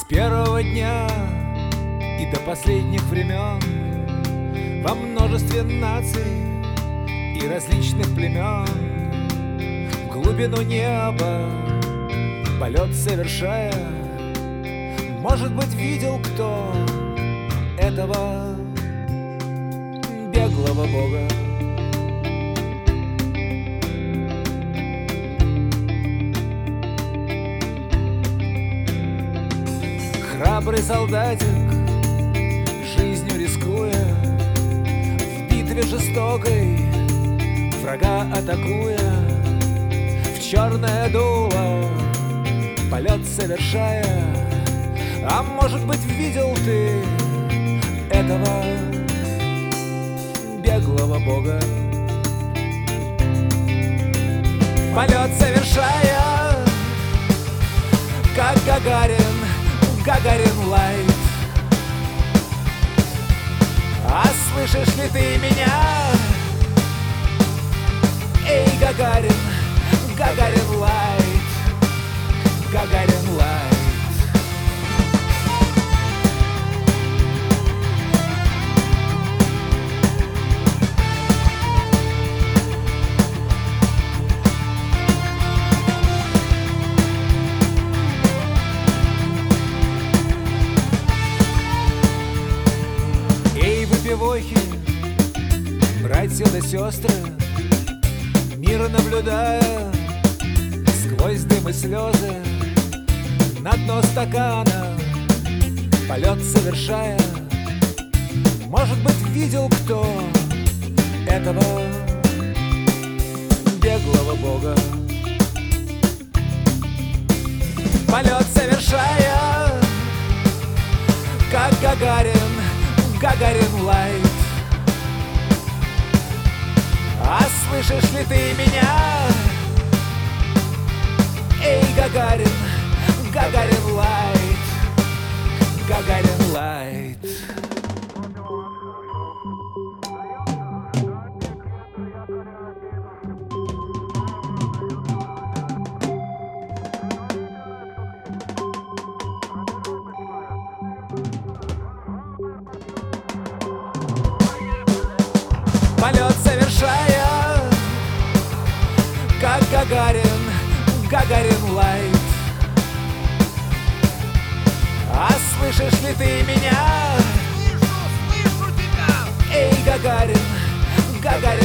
первого дня и до последних времен во множестве наций и различных племен в глубину неба полет совершая, может быть, видел кто этого беглого бога. Храбрый солдатик, жизнью рискуя, в битве жестокой врага атакуя, в черное дуло полет совершая. А может быть, видел ты этого беглого бога? Полет совершая, как Гагарин, Гагарин Лайт. А слышишь ли ты меня? Эй, Гагарин, Гагарин Лайт, Гагарин Лайт. Выпивохи, братья да сестры, мир наблюдая сквозь дым и слезы, на дно стакана полет совершая, может быть, видел кто этого беглого бога? Полет совершая, как Гагарин, Гагарин Лайт. А слышишь ли ты меня? Эй, Гагарин, Гагарин Лайт, Гагарин Лайт. Полет совершая, как Гагарин, Гагарин Лайт. А слышишь ли ты меня? Слышу тебя! Эй, Гагарин, Гагарин